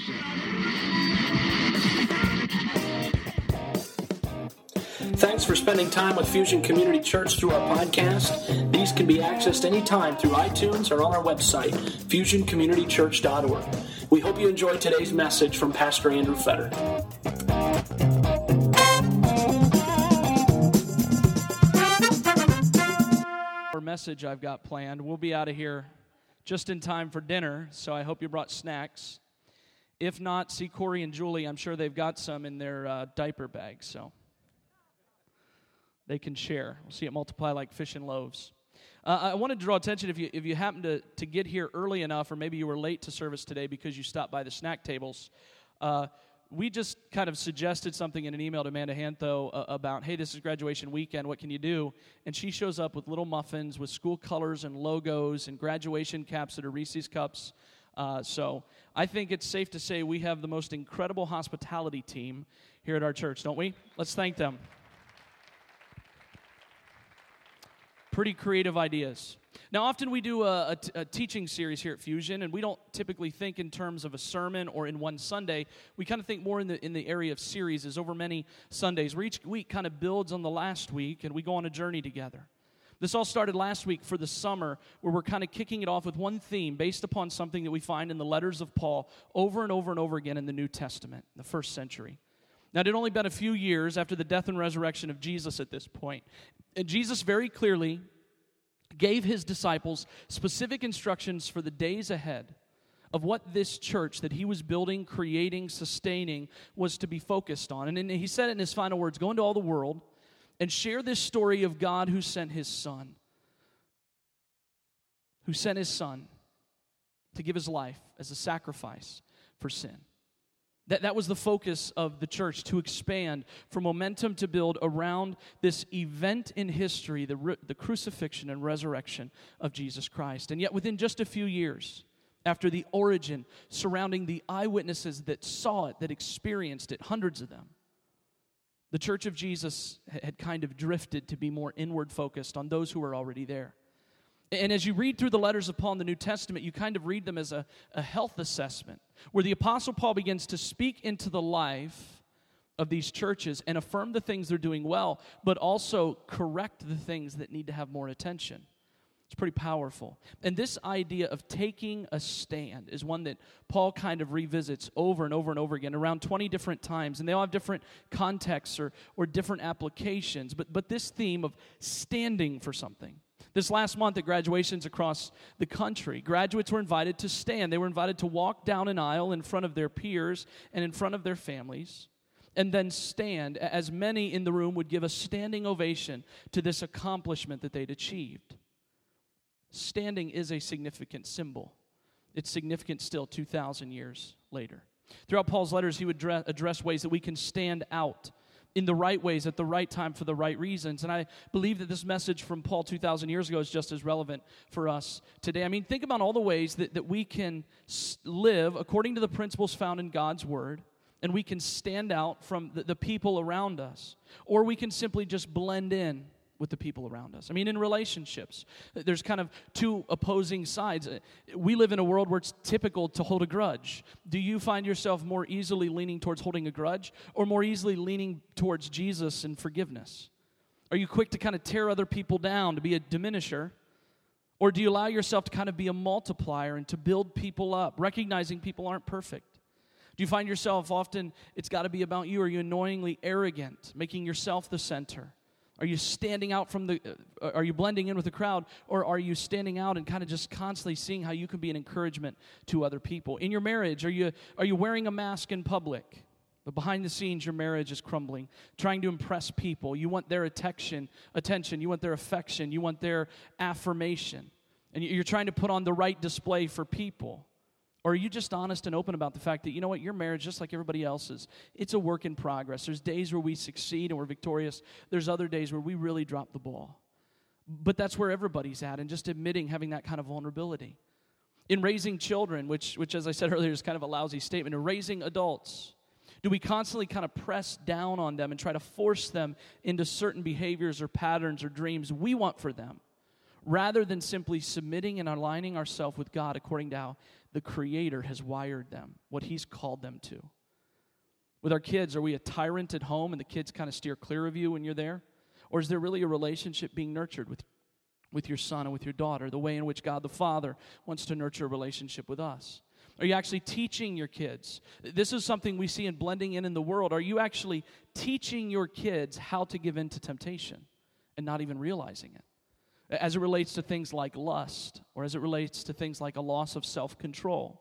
Thanks for spending time with Fusion Community Church through our podcast. These can be accessed anytime through iTunes or on our website, fusioncommunitychurch.org. We hope you enjoyed today's message from Pastor Andrew Fetter. Our message I've got planned. We'll be out of here just in time for dinner, so I hope you brought snacks. If not, see Corey and Julie. I'm sure they've got some in their diaper bags, so they can share. We'll see it multiply like fish and loaves. I wanted to draw attention, if you happen to get here early enough, or maybe you were late to service today because you stopped by the snack tables, we just kind of suggested something in an email to Amanda Hantho about, hey, this is graduation weekend, what can you do? And she shows up with little muffins with school colors and logos and graduation caps that are Reese's cups. So I think it's safe to say we have the most incredible hospitality team here at our church, don't we? Let's thank them. Pretty creative ideas. Now, often we do a teaching series here at Fusion, and we don't typically think in terms of a sermon or in one Sunday. We kind of think more in the area of series, is over many Sundays, where each week kind of builds on the last week, and we go on a journey together. This all started last week for the summer, where we're kind of kicking it off with one theme based upon something that we find in the letters of Paul over and over and over again in the New Testament, the first century. Now, it had only been a few years after the death and resurrection of Jesus at this point. And Jesus very clearly gave his disciples specific instructions for the days ahead of what this church that he was building, creating, sustaining was to be focused on. And then he said it in his final words, go into all the world and share this story of God who sent his Son. Who sent his Son to give his life as a sacrifice for sin. That was the focus of the church, to expand, for momentum to build around this event in history, the crucifixion and resurrection of Jesus Christ. And yet within just a few years, after the origin surrounding the eyewitnesses that saw it, that experienced it, hundreds of them, the church of Jesus had kind of drifted to be more inward focused on those who were already there. And as you read through the letters of Paul in the New Testament, you kind of read them as a health assessment, where the Apostle Paul begins to speak into the life of these churches and affirm the things they're doing well, but also correct the things that need to have more attention. It's pretty powerful. And this idea of taking a stand is one that Paul kind of revisits over and over and over again, around 20 different times. And they all have different contexts or different applications. But this theme of standing for something. This last month at graduations across the country, graduates were invited to stand. They were invited to walk down an aisle in front of their peers and in front of their families, and then stand, as many in the room would give a standing ovation to this accomplishment that they'd achieved. Standing is a significant symbol. It's significant still 2,000 years later. Throughout Paul's letters, he would address ways that we can stand out in the right ways, at the right time, for the right reasons. And I believe that this message from Paul 2,000 years ago is just as relevant for us today. I mean, think about all the ways that we can live according to the principles found in God's Word, and we can stand out from the people around us, or we can simply just blend in with the people around us. I mean, in relationships, there's kind of two opposing sides. We live in a world where it's typical to hold a grudge. Do you find yourself more easily leaning towards holding a grudge, or more easily leaning towards Jesus and forgiveness? Are you quick to kind of tear other people down, to be a diminisher? Or do you allow yourself to kind of be a multiplier and to build people up, recognizing people aren't perfect? Do you find yourself often, it's got to be about you? Are you annoyingly arrogant, making yourself the center? Are you standing out are you blending in with the crowd, or are you standing out and kind of just constantly seeing how you can be an encouragement to other people? In your marriage, are you wearing a mask in public, but behind the scenes your marriage is crumbling, trying to impress people? You want their attention, you want their affection, you want their affirmation, and you're trying to put on the right display for people. Or are you just honest and open about the fact that, you know what, your marriage, just like everybody else's, it's a work in progress. There's days where we succeed and we're victorious. There's other days where we really drop the ball. But that's where everybody's at, and just admitting having that kind of vulnerability. In raising children, which as I said earlier is kind of a lousy statement, in raising adults, do we constantly kind of press down on them and try to force them into certain behaviors or patterns or dreams we want for them? rather than simply submitting and aligning ourselves with God according to how the Creator has wired them, what He's called them to. With our kids, are we a tyrant at home and the kids kind of steer clear of you when you're there? Or is there really a relationship being nurtured with your son and with your daughter, the way in which God the Father wants to nurture a relationship with us? Are you actually teaching your kids? This is something we see in blending in the world. Are you actually teaching your kids how to give in to temptation and not even realizing it? As it relates to things like lust, or as it relates to things like a loss of self-control,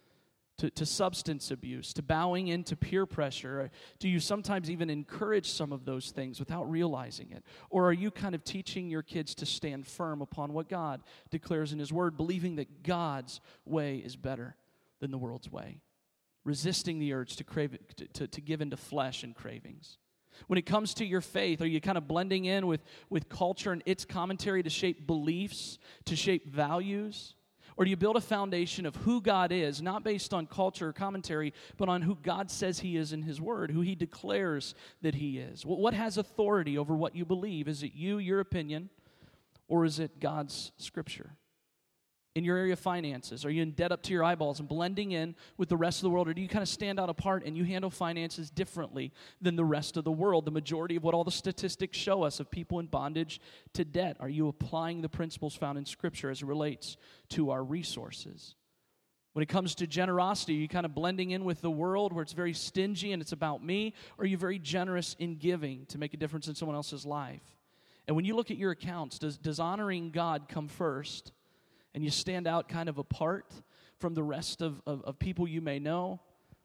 to substance abuse, to bowing into peer pressure? Do you sometimes even encourage some of those things without realizing it? Or are you kind of teaching your kids to stand firm upon what God declares in His Word, believing that God's way is better than the world's way, resisting the urge to crave it, to give into flesh and cravings? When it comes to your faith, are you kind of blending in with culture and its commentary to shape beliefs, to shape values? Or do you build a foundation of who God is, not based on culture or commentary, but on who God says He is in His Word, who He declares that He is? What has authority over what you believe? Is it you, your opinion, or is it God's Scripture? In your area of finances, are you in debt up to your eyeballs and blending in with the rest of the world, or do you kind of stand out apart and you handle finances differently than the rest of the world? The majority of what all the statistics show us of people in bondage to debt. Are you applying the principles found in Scripture as it relates to our resources? When it comes to generosity, are you kind of blending in with the world where it's very stingy and it's about me, or are you very generous in giving to make a difference in someone else's life? And when you look at your accounts, does honoring God come first? And you stand out kind of apart from the rest of people you may know?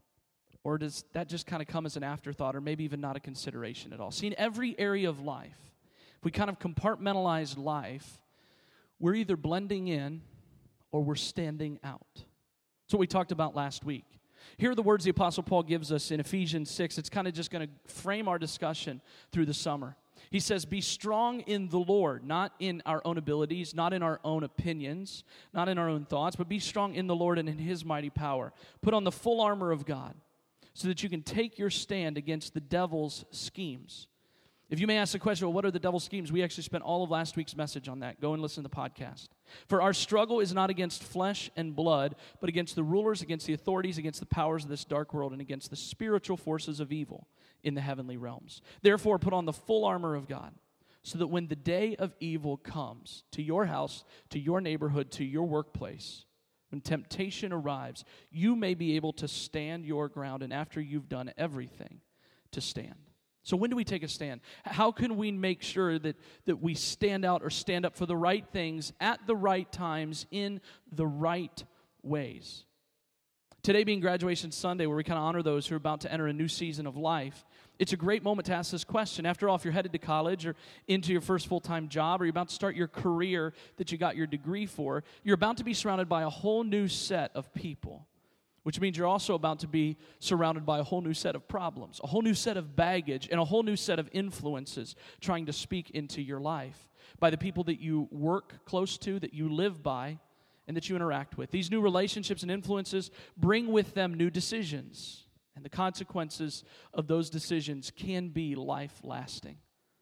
Or does that just kind of come as an afterthought, or maybe even not a consideration at all? See, in every area of life, if we kind of compartmentalize life, we're either blending in or we're standing out. That's what we talked about last week. Here are the words the Apostle Paul gives us in Ephesians 6. It's kind of just going to frame our discussion through the summer. He says, be strong in the Lord, not in our own abilities, not in our own opinions, not in our own thoughts, but be strong in the Lord and in His mighty power. Put on the full armor of God so that you can take your stand against the devil's schemes. If you may ask the question, well, what are the devil's schemes? We actually spent all of last week's message on that. Go and listen to the podcast. For our struggle is not against flesh and blood, but against the rulers, against the authorities, against the powers of this dark world, and against the spiritual forces of evil in the heavenly realms. Therefore, put on the full armor of God, so that when the day of evil comes to your house, to your neighborhood, to your workplace, when temptation arrives, you may be able to stand your ground, and after you've done everything, to stand. So when do we take a stand? How can we make sure that we stand out or stand up for the right things at the right times in the right ways? Today being Graduation Sunday, where we kind of honor those who are about to enter a new season of life, it's a great moment to ask this question. After all, if you're headed to college or into your first full-time job, or you're about to start your career that you got your degree for, you're about to be surrounded by a whole new set of people, which means you're also about to be surrounded by a whole new set of problems, a whole new set of baggage, and a whole new set of influences trying to speak into your life by the people that you work close to, that you live by, and that you interact with. These new relationships and influences bring with them new decisions, and the consequences of those decisions can be life-lasting.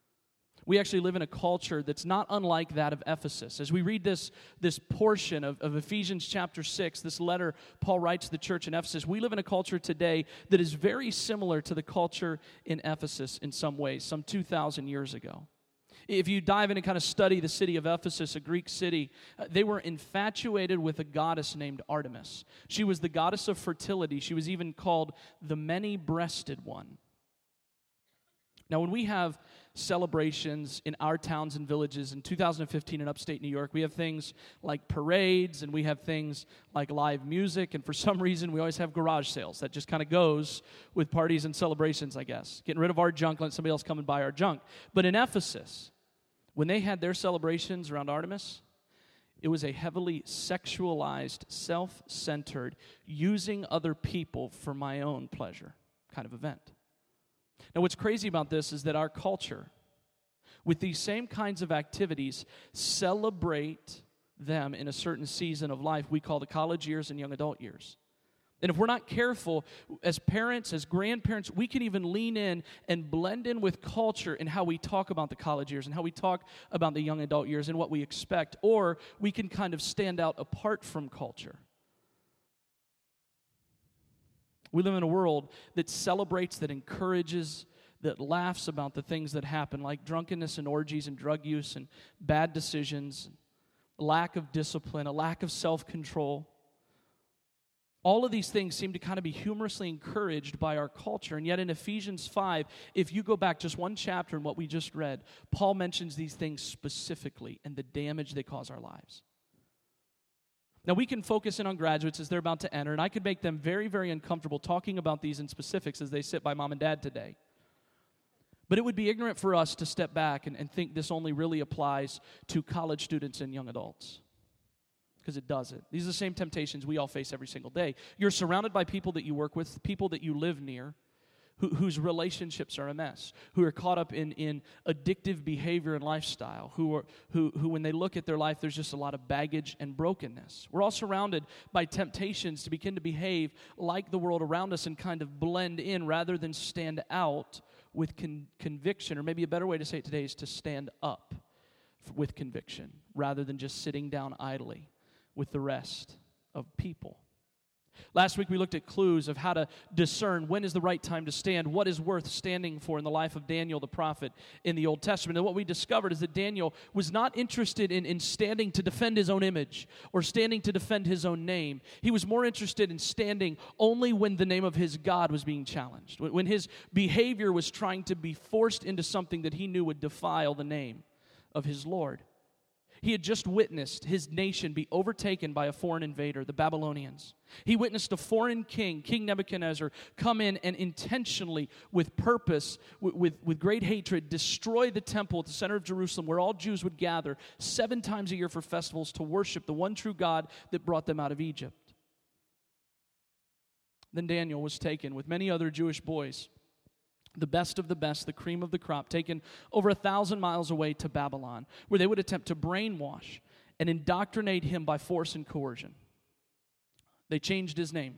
We actually live in a culture that's not unlike that of Ephesus. As we read this portion of Ephesians chapter 6, this letter Paul writes to the church in Ephesus, we live in a culture today that is very similar to the culture in Ephesus in some ways, some 2,000 years ago. If you dive in and kind of study the city of Ephesus, a Greek city, they were infatuated with a goddess named Artemis. She was the goddess of fertility. She was even called the many-breasted one. Now, when we have celebrations in our towns and villages in 2015 in upstate New York, we have things like parades, and we have things like live music, and for some reason, we always have garage sales. That just kind of goes with parties and celebrations, I guess. Getting rid of our junk, letting somebody else come and buy our junk. But in Ephesus, when they had their celebrations around Artemis, it was a heavily sexualized, self-centered, using other people for my own pleasure kind of event. Now, what's crazy about this is that our culture, with these same kinds of activities, celebrate them in a certain season of life we call the college years and young adult years. And if we're not careful, as parents, as grandparents, we can even lean in and blend in with culture in how we talk about the college years and how we talk about the young adult years and what we expect. Or we can kind of stand out apart from culture. We live in a world that celebrates, that encourages, that laughs about the things that happen, like drunkenness and orgies and drug use and bad decisions, lack of discipline, a lack of self-control. All of these things seem to kind of be humorously encouraged by our culture. And yet in Ephesians 5, if you go back just one chapter in what we just read, Paul mentions these things specifically and the damage they cause our lives. Now, we can focus in on graduates as they're about to enter, and I could make them very, very uncomfortable talking about these in specifics as they sit by mom and dad today. But it would be ignorant for us to step back and think this only really applies to college students and young adults. Because it doesn't. These are the same temptations we all face every single day. You're surrounded by people that you work with, people that you live near, whose relationships are a mess, who are caught up in addictive behavior and lifestyle, who when they look at their life, there's just a lot of baggage and brokenness. We're all surrounded by temptations to begin to behave like the world around us and kind of blend in rather than stand out with conviction. Or maybe a better way to say it today is to stand up with conviction rather than just sitting down idly with the rest of people. Last week we looked at clues of how to discern when is the right time to stand, what is worth standing for in the life of Daniel the prophet in the Old Testament. And what we discovered is that Daniel was not interested in standing to defend his own image or standing to defend his own name. He was more interested in standing only when the name of his God was being challenged, when his behavior was trying to be forced into something that he knew would defile the name of his Lord. He had just witnessed his nation be overtaken by a foreign invader, the Babylonians. He witnessed a foreign king, King Nebuchadnezzar, come in and intentionally, with purpose, with great hatred, destroy the temple at the center of Jerusalem where all Jews would gather 7 times a year for festivals to worship the one true God that brought them out of Egypt. Then Daniel was taken with many other Jewish boys, the best of the best, the cream of the crop, taken over 1,000 miles away to Babylon, where they would attempt to brainwash and indoctrinate him by force and coercion. They changed his name.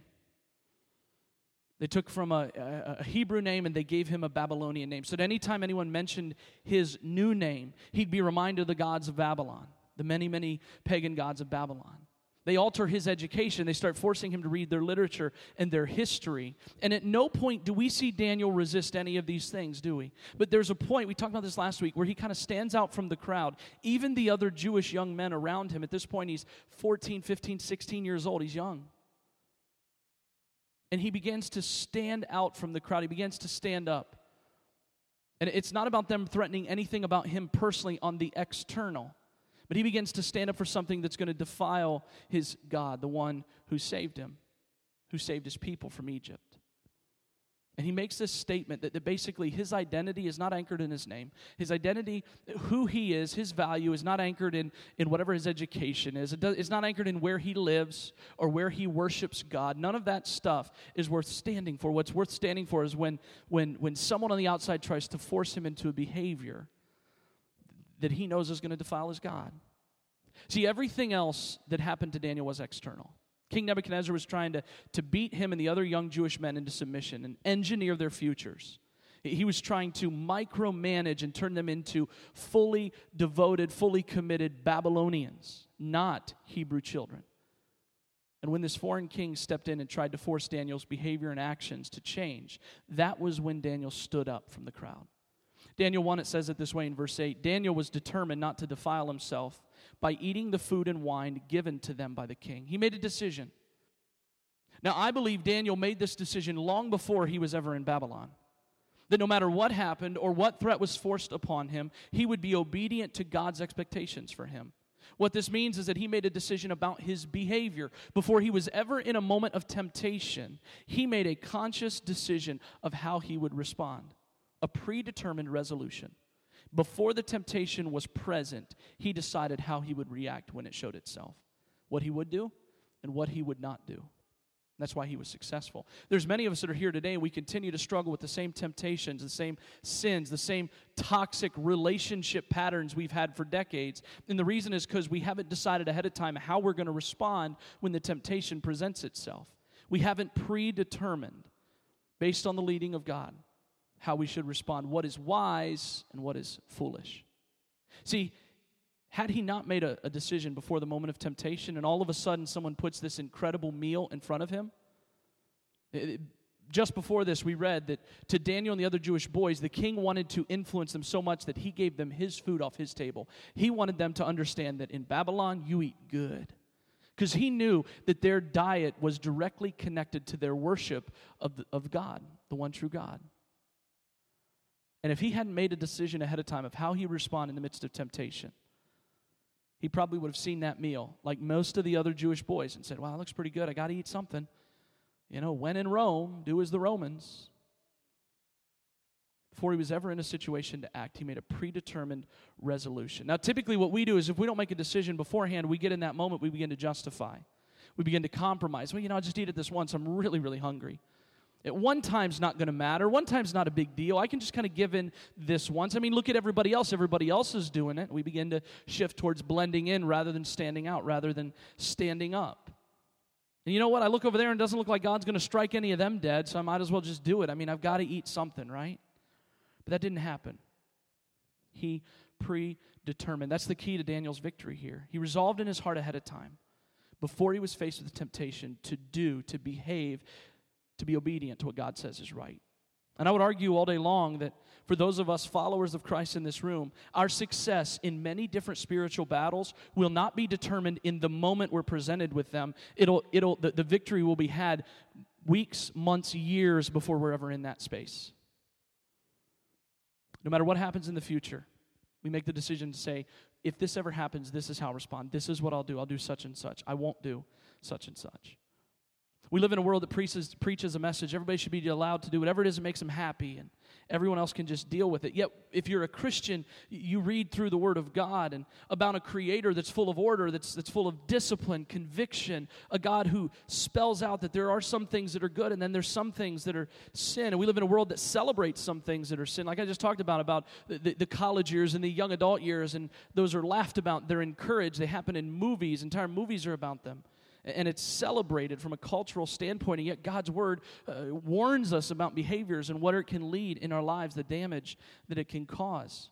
They took from a Hebrew name and they gave him a Babylonian name. So that anytime anyone mentioned his new name, he'd be reminded of the gods of Babylon, the many, many pagan gods of Babylon. They alter his education. They start forcing him to read their literature and their history. And at no point do we see Daniel resist any of these things, do we? But there's a point, we talked about this last week, where he kind of stands out from the crowd. Even the other Jewish young men around him, at this point he's 14, 15, 16 years old. He's young. And he begins to stand out from the crowd. He begins to stand up. And it's not about them threatening anything about him personally on the external. But he begins to stand up for something that's going to defile his God, the one who saved him, who saved his people from Egypt. And he makes this statement that basically his identity is not anchored in his name. His identity, who he is, his value is not anchored in whatever his education is. It's not anchored in where he lives or where he worships God. None of that stuff is worth standing for. What's worth standing for is when someone on the outside tries to force him into a behavior that he knows is going to defile his God. See, everything else that happened to Daniel was external. King Nebuchadnezzar was trying to beat him and the other young Jewish men into submission and engineer their futures. He was trying to micromanage and turn them into fully devoted, fully committed Babylonians, not Hebrew children. And when this foreign king stepped in and tried to force Daniel's behavior and actions to change, that was when Daniel stood up from the crowd. Daniel 1, it says it this way in verse 8, Daniel was determined not to defile himself by eating the food and wine given to them by the king. He made a decision. Now, I believe Daniel made this decision long before he was ever in Babylon. That no matter what happened or what threat was forced upon him, he would be obedient to God's expectations for him. What this means is that he made a decision about his behavior. Before he was ever in a moment of temptation, he made a conscious decision of how he would respond. A predetermined resolution. Before the temptation was present, he decided how he would react when it showed itself. What he would do and what he would not do. That's why he was successful. There's many of us that are here today and we continue to struggle with the same temptations, the same sins, the same toxic relationship patterns we've had for decades. And the reason is because we haven't decided ahead of time how we're going to respond when the temptation presents itself. We haven't predetermined, based on the leading of God, how we should respond, what is wise and what is foolish. See, had he not made a decision before the moment of temptation, and all of a sudden someone puts this incredible meal in front of him, just before this, we read that to Daniel and the other Jewish boys, the king wanted to influence them so much that he gave them his food off his table. He wanted them to understand that in Babylon, you eat good. Because he knew that their diet was directly connected to their worship of God, the one true God. And if he hadn't made a decision ahead of time of how he would respond in the midst of temptation, he probably would have seen that meal like most of the other Jewish boys and said, wow, that looks pretty good. I got to eat something. You know, when in Rome, do as the Romans. Before he was ever in a situation to act, he made a predetermined resolution. Now, typically what we do is if we don't make a decision beforehand, we get in that moment, we begin to justify. We begin to compromise. Well, I just eat this once. I'm really, really hungry. At one time's not going to matter. One time's not a big deal. I can just kind of give in this once. I mean, look at everybody else. Everybody else is doing it. We begin to shift towards blending in rather than standing out, rather than standing up. And you know what? I look over there and it doesn't look like God's going to strike any of them dead, so I might as well just do it. I mean, I've got to eat something, right? But that didn't happen. He predetermined. That's the key to Daniel's victory here. He resolved in his heart ahead of time, before he was faced with the temptation, to behave, to be obedient to what God says is right. And I would argue all day long that for those of us followers of Christ in this room, our success in many different spiritual battles will not be determined in the moment we're presented with them. The victory will be had weeks, months, years before we're ever in that space. No matter what happens in the future, we make the decision to say, if this ever happens, this is how I'll respond. This is what I'll do. I'll do such and such. I won't do such and such. We live in a world that preaches a message. Everybody should be allowed to do whatever it is that makes them happy, and everyone else can just deal with it. Yet, if you're a Christian, you read through the Word of God and about a Creator that's full of order, that's full of discipline, conviction, a God who spells out that there are some things that are good, and then there's some things that are sin. And we live in a world that celebrates some things that are sin. Like I just talked about the college years and the young adult years, and those are laughed about. They're encouraged. They happen in movies. Entire movies are about them. And it's celebrated from a cultural standpoint, and yet God's Word warns us about behaviors and what it can lead in our lives, the damage that it can cause.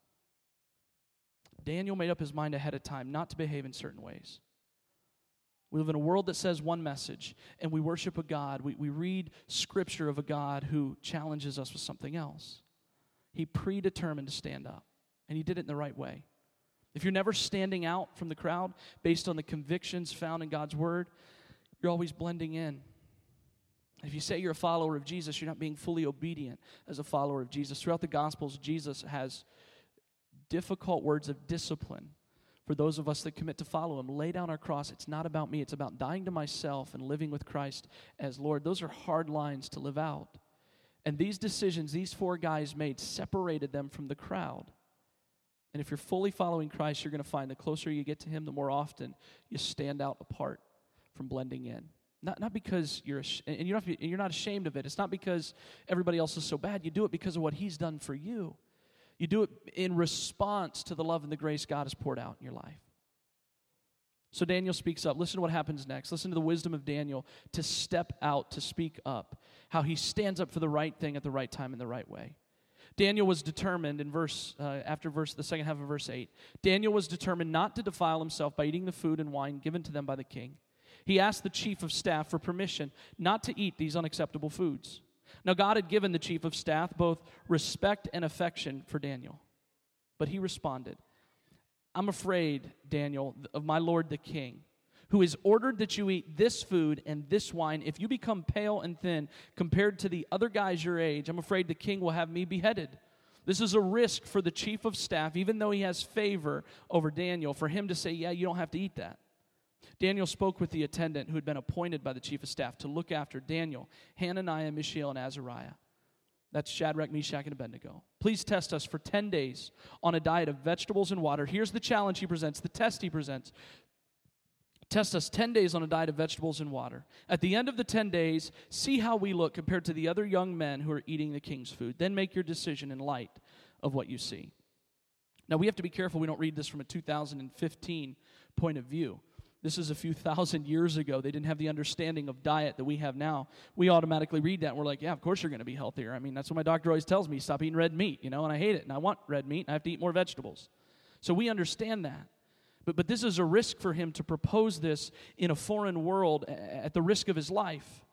Daniel made up his mind ahead of time not to behave in certain ways. We live in a world that says one message, and we worship a God. We read Scripture of a God who challenges us with something else. He predetermined to stand up, and he did it in the right way. If you're never standing out from the crowd based on the convictions found in God's Word, you're always blending in. If you say you're a follower of Jesus, you're not being fully obedient as a follower of Jesus. Throughout the Gospels, Jesus has difficult words of discipline for those of us that commit to follow Him. Lay down our cross. It's not about me. It's about dying to myself and living with Christ as Lord. Those are hard lines to live out. And these decisions these four guys made separated them from the crowd. And if you're fully following Christ, you're going to find the closer you get to Him, the more often you stand out apart from blending in. Not because you're not ashamed of it. It's not because everybody else is so bad. You do it because of what He's done for you. You do it in response to the love and the grace God has poured out in your life. So Daniel speaks up. Listen to what happens next. Listen to the wisdom of Daniel to step out, to speak up. How he stands up for the right thing at the right time in the right way. Daniel was determined in the second half of verse 8. Daniel was determined not to defile himself by eating the food and wine given to them by the king. He asked the chief of staff for permission not to eat these unacceptable foods. Now God had given the chief of staff both respect and affection for Daniel. But he responded, I'm afraid, Daniel, of my lord the king, who has ordered that you eat this food and this wine. If you become pale and thin compared to the other guys your age, I'm afraid the king will have me beheaded. This is a risk for the chief of staff, even though he has favor over Daniel, for him to say, yeah, you don't have to eat that. Daniel spoke with the attendant who had been appointed by the chief of staff to look after Daniel, Hananiah, Mishael, and Azariah. That's Shadrach, Meshach, and Abednego. Please test us for 10 days on a diet of vegetables and water. Here's the challenge he presents, the test he presents. Test us 10 days on a diet of vegetables and water. At the end of the 10 days, see how we look compared to the other young men who are eating the king's food. Then make your decision in light of what you see. Now, we have to be careful we don't read this from a 2015 point of view. This is a few thousand years ago. They didn't have the understanding of diet that we have now. We automatically read that and we're like, yeah, of course you're going to be healthier. I mean, that's what my doctor always tells me, stop eating red meat, and I hate it, and I want red meat, and I have to eat more vegetables. So we understand that. But this is a risk for him to propose this in a foreign world at the risk of his life.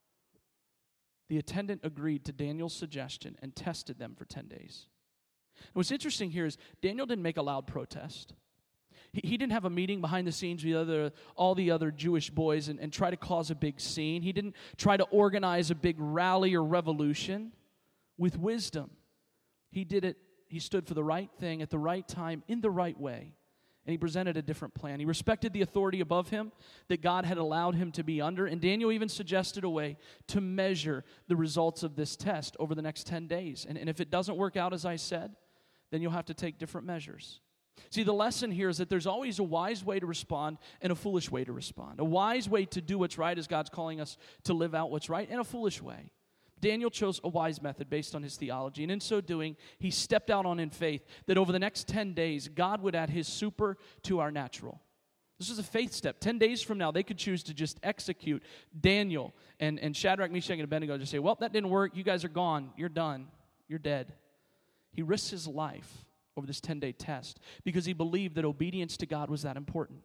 The attendant agreed to Daniel's suggestion and tested them for 10 days. And what's interesting here is Daniel didn't make a loud protest. He didn't have a meeting behind the scenes with all the other Jewish boys and try to cause a big scene. He didn't try to organize a big rally or revolution. With wisdom, he did it. He stood for the right thing at the right time in the right way. And he presented a different plan. He respected the authority above him that God had allowed him to be under. And Daniel even suggested a way to measure the results of this test over the next 10 days. And if it doesn't work out as I said, then you'll have to take different measures. See, the lesson here is that there's always a wise way to respond and a foolish way to respond. A wise way to do what's right as God's calling us to live out what's right, and a foolish way. Daniel chose a wise method based on his theology, and in so doing, he stepped out on in faith that over the next 10 days, God would add his super to our natural. This is a faith step. 10 days from now, they could choose to just execute Daniel and Shadrach, Meshach, and Abednego, just say, well, that didn't work. You guys are gone. You're done. You're dead. He risked his life over this 10-day test because he believed that obedience to God was that important.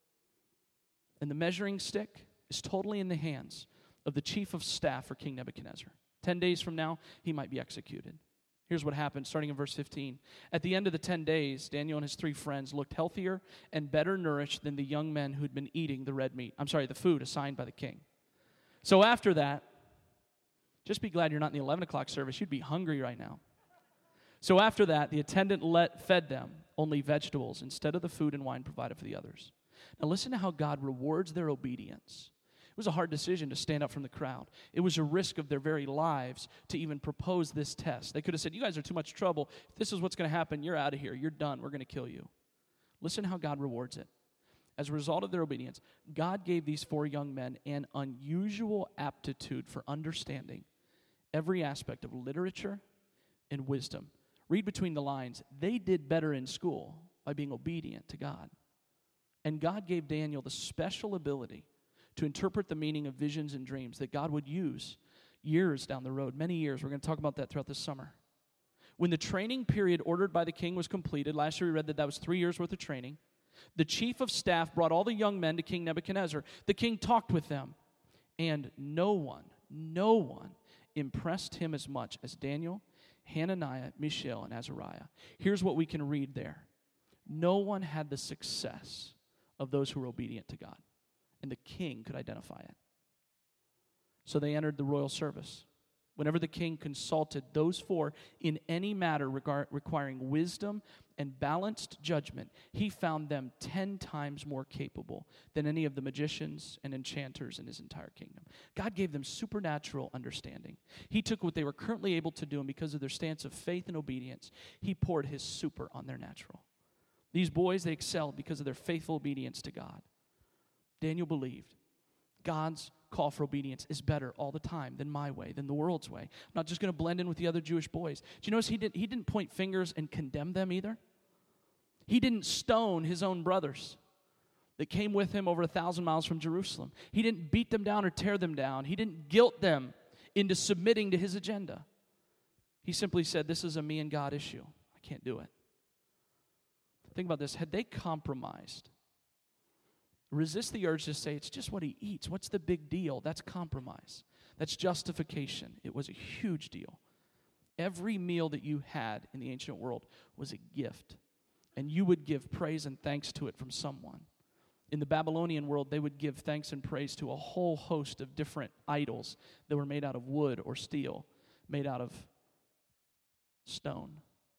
And the measuring stick is totally in the hands of the chief of staff for King Nebuchadnezzar. 10 days from now, he might be executed. Here's what happened, starting in verse 15. At the end of the 10 days, Daniel and his 3 friends looked healthier and better nourished than the young men who'd been eating the food assigned by the king. So after that, just be glad you're not in the 11 o'clock service. You'd be hungry right now. So after that, the attendant fed them only vegetables instead of the food and wine provided for the others. Now listen to how God rewards their obedience. It was a hard decision to stand up from the crowd. It was a risk of their very lives to even propose this test. They could have said, you guys are too much trouble. If this is what's going to happen, you're out of here. You're done. We're going to kill you. Listen how God rewards it. As a result of their obedience, God gave these 4 young men an unusual aptitude for understanding every aspect of literature and wisdom. Read between the lines. They did better in school by being obedient to God. And God gave Daniel the special ability to interpret the meaning of visions and dreams that God would use years down the road, many years. We're going to talk about that throughout this summer. When the training period ordered by the king was completed, last year we read that was 3 years worth of training, the chief of staff brought all the young men to King Nebuchadnezzar. The king talked with them, and no one impressed him as much as Daniel, Hananiah, Mishael, and Azariah. Here's what we can read there. No one had the success of those who were obedient to God. And the king could identify it. So they entered the royal service. Whenever the king consulted those 4 in any matter requiring wisdom and balanced judgment, he found them 10 times more capable than any of the magicians and enchanters in his entire kingdom. God gave them supernatural understanding. He took what they were currently able to do, and because of their stance of faith and obedience, he poured his super on their natural. These boys, they excelled because of their faithful obedience to God. Daniel believed God's call for obedience is better all the time than my way, than the world's way. I'm not just going to blend in with the other Jewish boys. Do you notice he didn't point fingers and condemn them either? He didn't stone his own brothers that came with him over 1,000 miles from Jerusalem. He didn't beat them down or tear them down. He didn't guilt them into submitting to his agenda. He simply said, this is a me and God issue. I can't do it. Think about this. Had they compromised, resist the urge to say, it's just what he eats. What's the big deal? That's compromise. That's justification. It was a huge deal. Every meal that you had in the ancient world was a gift, and you would give praise and thanks to it from someone. In the Babylonian world, they would give thanks and praise to a whole host of different idols that were made out of wood or steel, made out of stone.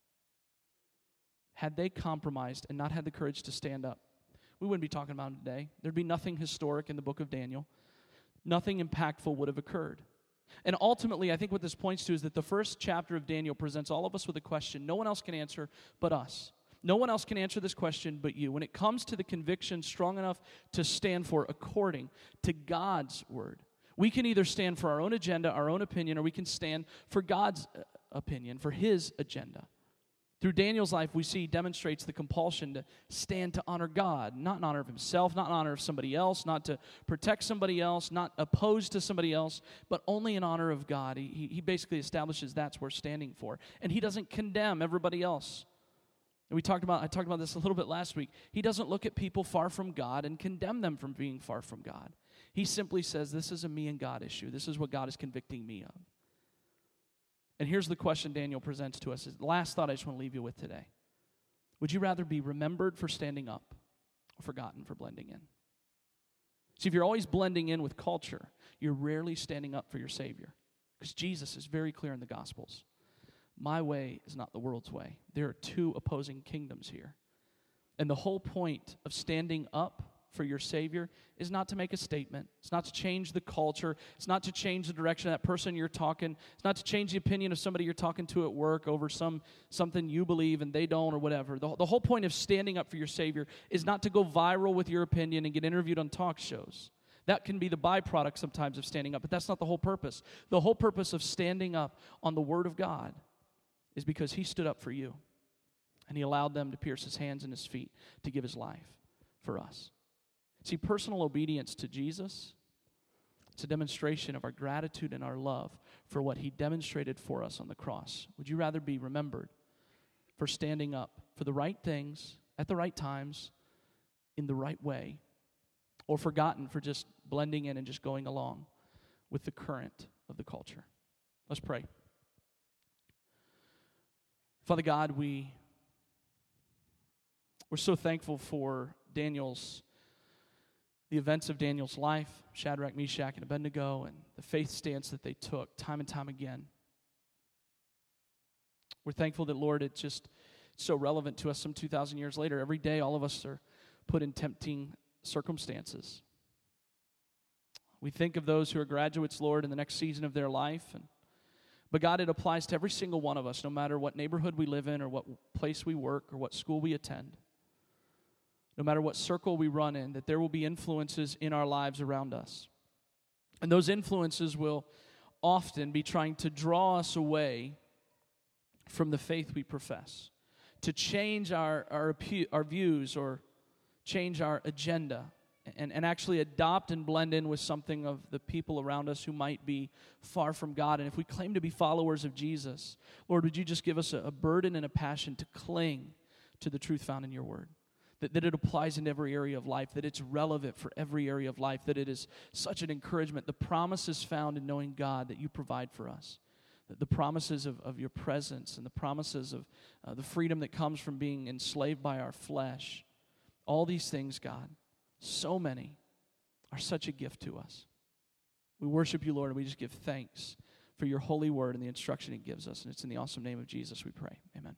Had they compromised and not had the courage to stand up, we wouldn't be talking about him today. There'd be nothing historic in the book of Daniel. Nothing impactful would have occurred. And ultimately, I think what this points to is that the first chapter of Daniel presents all of us with a question no one else can answer but us. No one else can answer this question but you. When it comes to the conviction strong enough to stand for according to God's word, we can either stand for our own agenda, our own opinion, or we can stand for God's opinion, for his agenda. Through Daniel's life, we see he demonstrates the compulsion to stand to honor God, not in honor of himself, not in honor of somebody else, not to protect somebody else, not opposed to somebody else, but only in honor of God. He basically establishes that's what we're standing for. And he doesn't condemn everybody else. And I talked about this a little bit last week. He doesn't look at people far from God and condemn them from being far from God. He simply says, this is a me and God issue. This is what God is convicting me of. And here's the question Daniel presents to us. The last thought I just want to leave you with today. Would you rather be remembered for standing up or forgotten for blending in? See, if you're always blending in with culture, you're rarely standing up for your Savior. Because Jesus is very clear in the Gospels. My way is not the world's way. There are two opposing kingdoms here. And the whole point of standing up for your Savior is not to make a statement. It's not to change the culture. It's not to change the direction of that person you're talking. It's not to change the opinion of somebody you're talking to at work over something you believe and they don't or whatever. The whole point of standing up for your Savior is not to go viral with your opinion and get interviewed on talk shows. That can be the byproduct sometimes of standing up, but that's not the whole purpose. The whole purpose of standing up on the Word of God is because He stood up for you, and He allowed them to pierce His hands and His feet to give His life for us. See, personal obedience to Jesus, it's a demonstration of our gratitude and our love for what He demonstrated for us on the cross. Would you rather be remembered for standing up for the right things at the right times in the right way, or forgotten for just blending in and just going along with the current of the culture? Let's pray. Father God, we're so thankful for the events of Daniel's life, Shadrach, Meshach, and Abednego, and the faith stance that they took time and time again. We're thankful that, Lord, it's just so relevant to us some 2,000 years later. Every day, all of us are put in tempting circumstances. We think of those who are graduates, Lord, in the next season of their life, but God, it applies to every single one of us, no matter what neighborhood we live in or what place we work or what school we attend. No matter what circle we run in, that there will be influences in our lives around us. And those influences will often be trying to draw us away from the faith we profess, to change our views or change our agenda, and actually adopt and blend in with something of the people around us who might be far from God. And if we claim to be followers of Jesus, Lord, would you just give us a burden and a passion to cling to the truth found in your word? That it applies in every area of life, that it's relevant for every area of life, that it is such an encouragement. The promises found in knowing God that you provide for us, the promises of your presence and the promises of the freedom that comes from being enslaved by our flesh. All these things, God, so many, are such a gift to us. We worship you, Lord, and we just give thanks for your holy word and the instruction it gives us. And it's in the awesome name of Jesus we pray. Amen.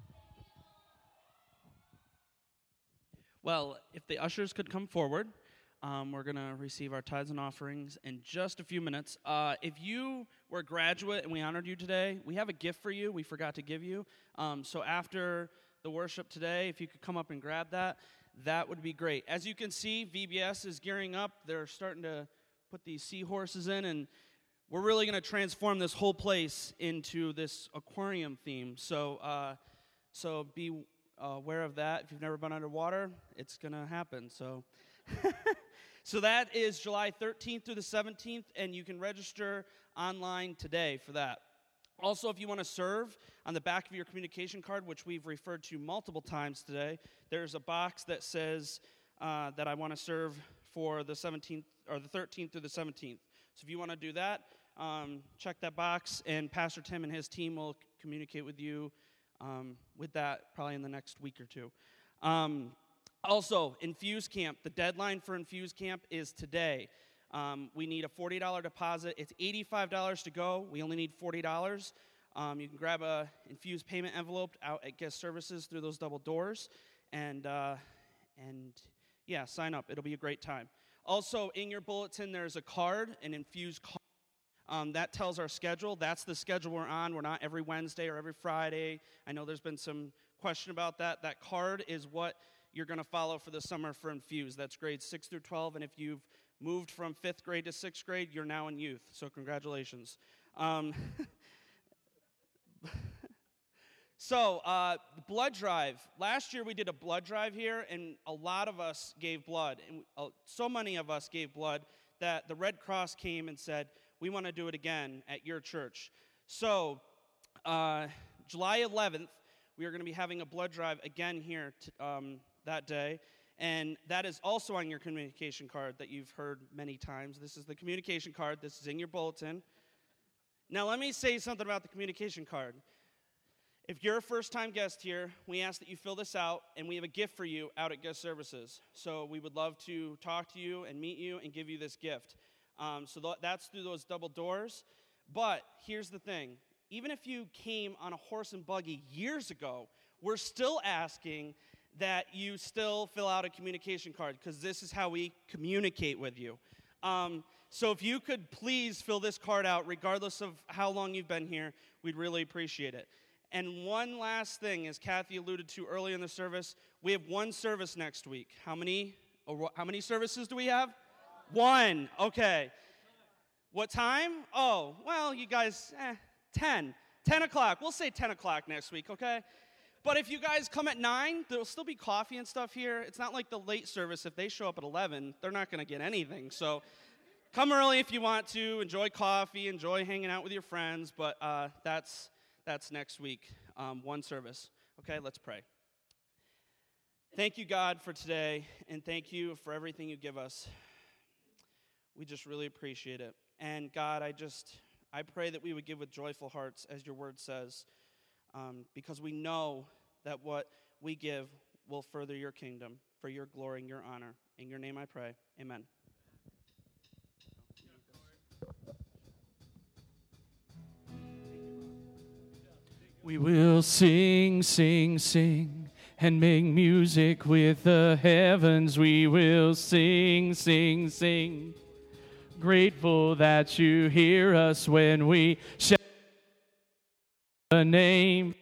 Well, if the ushers could come forward, We're going to receive our tithes and offerings in just a few minutes. If you were a graduate and we honored you today, we have a gift for you we forgot to give you. So after the worship today, if you could come up and grab that, that would be great. As you can see, VBS is gearing up. They're starting to put these seahorses in, and we're really going to transform this whole place into this aquarium theme. So be aware of that. If you've never been underwater, it's going to happen. So so that is July 13th through the 17th, and you can register online today for that. Also, if you want to serve, on the back of your communication card, which we've referred to multiple times today, there's a box that says that I want to serve for the 17th or the 13th through the 17th. So if you want to do that, check that box, and Pastor Tim and his team will communicate with you with that probably in the next week or two. Also, Infuse Camp, the deadline for Infuse Camp is today. We need a $40 deposit. It's $85 to go. We only need $40. You can grab a Infuse payment envelope out at guest services through those double doors, and yeah, sign up. It'll be a great time. Also, in your bulletin, there's a card, an Infuse card. That tells our schedule. That's the schedule we're on. We're not every Wednesday or every Friday. I know there's been some question about that. That card is what you're going to follow for the summer for Infuse. That's grades 6 through 12, and if you've moved from 5th grade to 6th grade, you're now in youth, so congratulations. So, the blood drive. Last year we did a blood drive here, and a lot of us gave blood, and so many of us gave blood that the Red Cross came and said, we want to do it again at your church. So, July 11th, we are going to be having a blood drive again here that day, and that is also on your communication card that you've heard many times. This is the communication card. This is in your bulletin. Now, let me say something about the communication card. If you're a first-time guest here, we ask that you fill this out, and we have a gift for you out at guest services. So we would love to talk to you and meet you and give you this gift. So that's through those double doors. But here's the thing. Even if you came on a horse and buggy years ago, we're still asking that you still fill out a communication card, because this is how we communicate with you. So if you could please fill this card out, regardless of how long you've been here, we'd really appreciate it. And one last thing, as Kathy alluded to earlier in the service, we have one service next week. How many services do we have? One. Okay. What time? Oh, well, you guys, 10 o'clock. We'll say 10 o'clock next week, okay? But if you guys come at 9, there'll still be coffee and stuff here. It's not like the late service. If they show up at 11, they're not going to get anything. So come early if you want to. Enjoy coffee. Enjoy hanging out with your friends. But that's next week, one service. Okay, let's pray. Thank you, God, for today, and thank you for everything you give us. We just really appreciate it. And God, I pray that we would give with joyful hearts, as your word says, because we know that what we give will further your kingdom for your glory and your honor. In your name I pray. Amen. We will sing, sing, sing, and make music with the heavens. We will sing, sing, sing. Grateful that you hear us when we shout the name.